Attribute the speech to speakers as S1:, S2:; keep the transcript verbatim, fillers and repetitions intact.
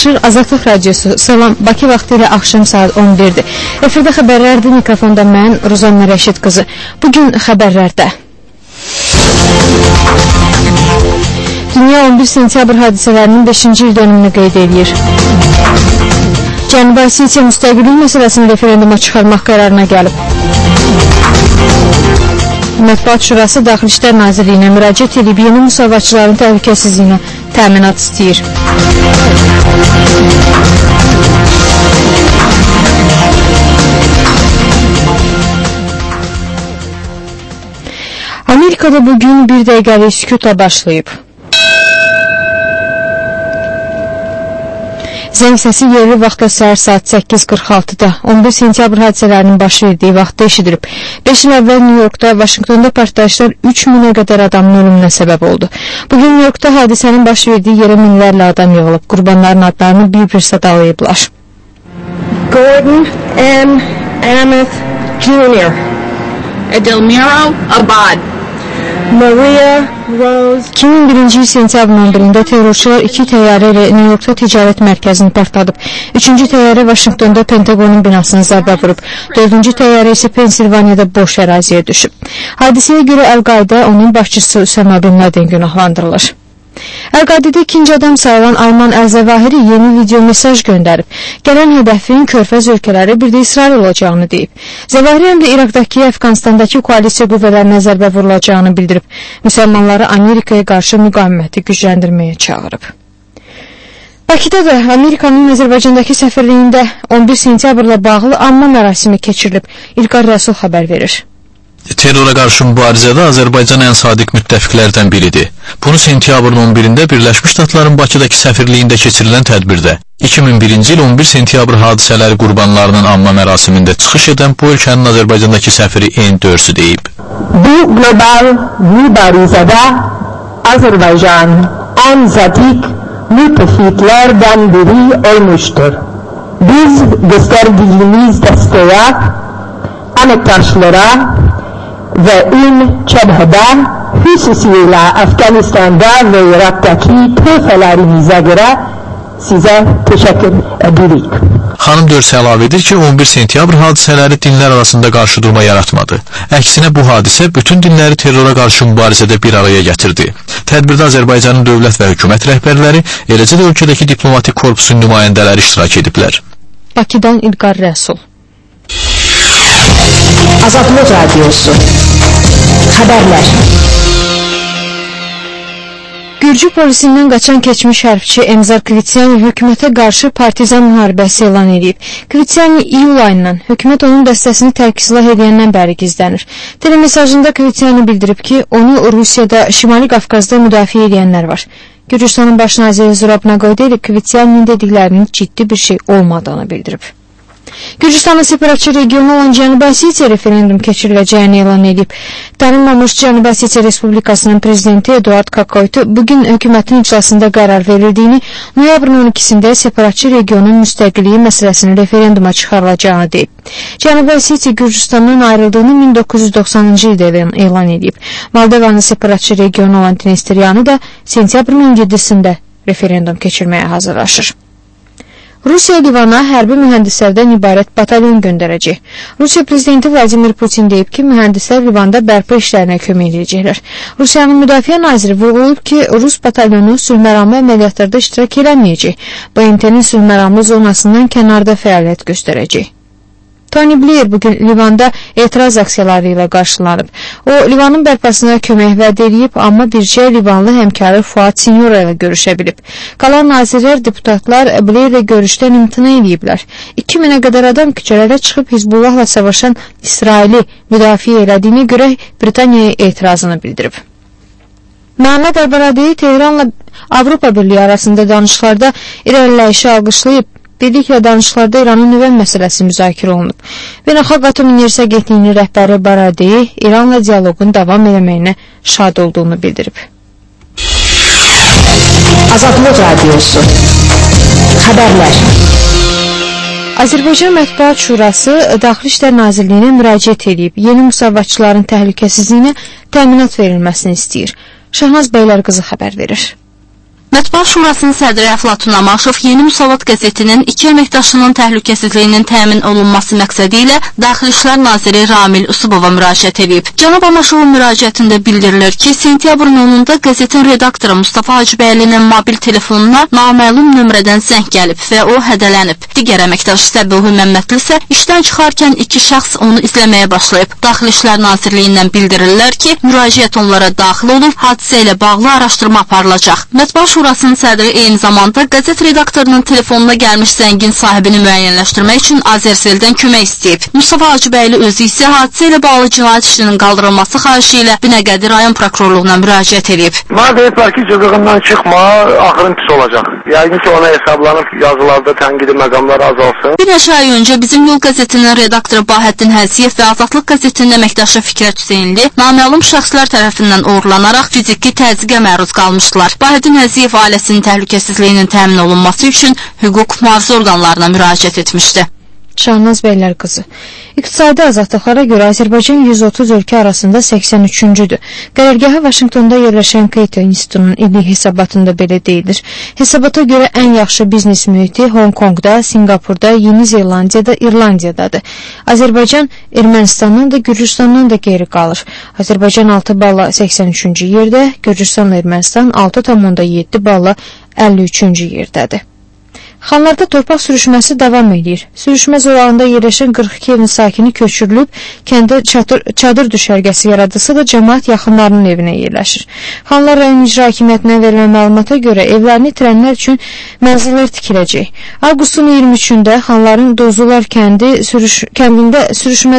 S1: hazırlaşır. Azadlıq Radiosu. Salam, Bakı vaxtı ilə axşam saat on birdir. Efirdə xəbərlərdir, mikrofonda mən, Rozanna Rəşid qızı. Bugün xəbərlərdə. Dünya on bir sentyabr hadisələrinin beşinci il dönümünü qeyd edir. Cənubi Osetiya müstəqillik məsələsini referenduma çıxarmaq qərarına gəlib. Mətbuat Şurası Daxili İşlər Nazirliyinə müraciət edib yeni müsavatçıların təhlükəsizliyinə təminat istəyir. Amerikada bugün bir dəqiqəlik sükutla başlayıb. Zəng səsi yerli vaxtla səhər saat səkkiz qırx altıda on bir sentyabr hadisələrinin baş verdiyi vaxtda eşidilib. beş il əvvəl Nyu-Yorkda, Vaşinqtonda partlayışlar üç minə qədər adamın ölümünə səbəb oldu. Bugün Nyu-Yorkda hadisənin baş verdiyi yerə minlərlə adam yığılıb. Qurbanların adlarını bir-bir sadalayıblar.
S2: Gordon M. Amos Junior Edelmiro Abad Maria Rose.
S1: iki min birinci il sentyabrın on birində terrorçular iki təyyarə ilə Nyu-Yorkda ticarət mərkəzini partladıb. Üçüncü təyyarə Vaşinqtonda Pentagonun binasını zərbə vurub. Dördüncü təyyarə isə Pensilvaniyada boş əraziyə düşüb. Hadisəyə görə Əl-Qaidə onun başçısı Üsəmə bin Laden günahlandırılır. Əl-Qaidə ikinci adam sayılan Ayman Əl-Zəvahiri yeni video mesaj göndərib. Gələn hədəfin Körfəz ölkələri bir də İsrail olacağını deyib. Zəvahiri həm də İraqdakı, Əfqanistandakı koalisiya qüvvələrinə zərbə vurulacağını bildirib. Müsəlmanları Amerikaya qarşı müqaviməti gücləndirməyə çağırıb. Bakıda da Amerikanın Azərbaycandakı səfirliyində on bir sentyabrla bağlı anma mərasimi keçirilib. İlqar Rəsul xəbər verir.
S3: Terrora qarşı mübarizədə Azərbaycan ən sadiq müttəfiqlərdən biridir. Bunu sentyabrın on birində Birləşmiş Ştatların Bakıdakı səfirliyində keçirilən tədbirdə iki min birinci il on bir sentyabr hadisələri qurbanlarının anma mərasimində çıxış edən bu ölkənin Azərbaycandakı səfiri N. Dörsü deyib.
S2: Bu global mübarizədə Azərbaycan ən sadiq müttəfiqlərdən biri olmuştur. Biz göstərdiyimiz dəstəyə əməkdaşlara ve in çabhada hususiyle Afganistan'da ve Irak'taki tüfelerimize göre size teşekkür edirik.
S3: Xanım Dörs əlavə edir ki, on bir sentyabr hadisələri dinlər arasında qarşıdurma yaratmadı. Əksinə bu hadisə bütün dinləri terrora qarşı mübarizədə bir araya gətirdi. Tədbirdə Azərbaycanın dövlət və hökumət rəhbərləri, eləcə də ölkədəki diplomatik korpusun nümayəndələri iştirak ediblər.
S1: Bakıdan İlqar Rəsul.
S4: Azadlıq Radiosu. Xəbərlər.
S1: Gürcü polisindən qaçan keçmiş hərbçi Emzar Kvitsyanyi hökumətə qarşı partizan müharibəsi elan edib. Kvitsyanyi iyul ayından hökumət onun dəstəsini tərk-islah edəndən bəri gizlənir. Telemesajında Kvitsyanyi bildirib ki, onu Rusiyada, Şimali Qafqazda müdafiə edənlər var. Gürcüstanın baş naziri Zurab Naqoyevli Kvitsyaninin dediklərinin ciddi bir şey olmadığını bildirib. Gürcüstanın separatçı regionu olan Cənubi Osetiya referendum keçiriləcəyini elan edib. Tanınmamış Cənubi Osetiya Respublikasının prezidenti Eduard Kakoytu bugün hökumətin iclasında qərar verildiyini, noyabrın on ikisində separatçı regionun müstəqilliyi məsələsinin referenduma çıxarılacağını deyib. Cənubi Osetiya Gürcüstandan ayrıldığını min doqquz yüz doxsanıncı ildə elan edib. Moldavanın separatçı regionu olan Dnestryanı da sentyabrın on yeddisində referendum keçirməyə hazırlaşır. Rusiya Livana hərbi mühəndislərdən ibarət batalyon göndərəcək. Rusiya prezidenti Vladimir Putin deyib ki, mühəndislər Livanda bərpa işlərinə kömək edəcəklər. Rusiyanın müdafiə naziri vurğulayıb ki, Rus batalyonu sülhməramlı əməliyyatlarda iştirak eləməyəcək. B M T-nin sülhməramlı zonasından kənarda fəaliyyət göstərəcək. Tony Blair bugün Livanda etiraz aksiyaları ilə qarşılanıb. O, Livanın bərpasına kömək vəd edib, amma bircə Livanlı həmkarı Fuad Sinyora ilə görüşə bilib. Qalan nazirlər, deputatlar Blair ilə görüşdən imtina ediblər. iki minə qədər adam küçələrə çıxıb Hizbullahla savaşan İsraili müdafiə elədiyinə görə Britaniyaya etirazını bildirib. Məhəmməd Əl-Baradei Tehranla Avropa Birliyi arasında danışıqlarda irəliləyişi alqışlayıb. Birliklə danışıqlarda İranın nüvə məsələsi müzakirə olunub. Beynəlxalq Atom Enerjisi Agentliyinin rəhbəri Baradei İranla dialoqun davam etməyinə şad olduğunu bildirib.
S4: Azadlıq Radiosu. Xəbərlər.
S1: Azərbaycan Mətbuat Şurası Daxili İşlər Nazirliyinə müraciət edib, yeni müsavatçıların təhlükəsizliyinə təminat verilməsini istəyir. Şahnaz Bəylər qızı xəbər verir.
S5: Mətbuat Şurasının sədri Əflatun Amaşov Yeni Müsavat qəzetinin iki əməkdaşının təhlükəsizliyinin təmin olunması məqsədi ilə Daxili İşlər Naziri Ramil Usubova müraciət edib. Cənab Amaşovun müraciətində bildirilir ki, sentyabrın onunda qəzetin redaktoru Mustafa Hacıbəylinin mobil telefonuna naməlum nömrədən zəng gəlib və o hədələnib. Digər əməkdaş Səbuhi Məmmədli isə işdən çıxarkən iki şəxs onu izləməyə başlayıb. Daxili İşlər Nazirliyindən bildirirlər ki, müraciət onlara daxil olub, hadisə ilə bağlı araşdırma aparılacaq. Mətbuat Şurasının sədri eyni zamanda qəzet redaktorunun telefonuna gəlmiş zəngin sahibini müəyyənləşdirmək üçün Azerseldən kömək istəyib. Mustafa Hacıbəyli özü isə hadisə ilə bağlı cinayət işinin qaldırılması xahişi ilə Binəqədi rayon prokurorluğuna müraciət edib.
S6: Mənə deyiblər ki, cızığından çıxma, axırın pis olacaq. Yəqin ki, ona hesablanıb yazılarda tənqidi məqamlar azalsın. Bir
S5: neçə ay öncə Bizim Yol qəzetinin redaktoru Bahəddin Həziyev və Azadlıq qəzetinin əməkdaşı Fikrət Hüseynli naməlum şəxslər tərəfindən uğurlanaraq fiziki təzyiqə məruz qalmışdılar. Bahəddin Həziyev ailəsinin təhlükəsizliyinin təmin olunması üçün hüquq mühafizə orqanlarına müraciət etmişdi.
S1: Şahnaz Beylər qızı. İqtisadi azadlıqlara görə Azərbaycan yüz otuz ölkə arasında səksən üçüncüdür. Qərargahı Vaşinqtonda yerləşən Cato İnstitutunun illik hesabatında belə deyilir. Hesabata görə ən yaxşı biznes mühiti Hong Kongda, Singapurda, Yeni Zelandiyada, İrlandiyadadır. Azərbaycan Ermənistandan da, Gürcüstandan da geri qalır. Azərbaycan altı balla səksən üçüncü yerdə, Gürcüstanla Ermənistan altı tam yeddi balla əlli üçüncü yerdədir. Xanlarda torpaq sürüşməsi davam edir. Sürüşmə zolağında yerləşən qırx iki evin sakini köçürülüb, kəndə çadır, çadır düşərgəsi yaradılsa da cəmaət yaxınlarının evinə yerləşir. Xanlar rayon icra hakimiyyətinə verilən məlumata görə evlərini itirənlər üçün mənzillər tikiləcək. Avqustun iyirmi üçündə Xanların Dozlular kəndi sürüş, kəndində sürüşmə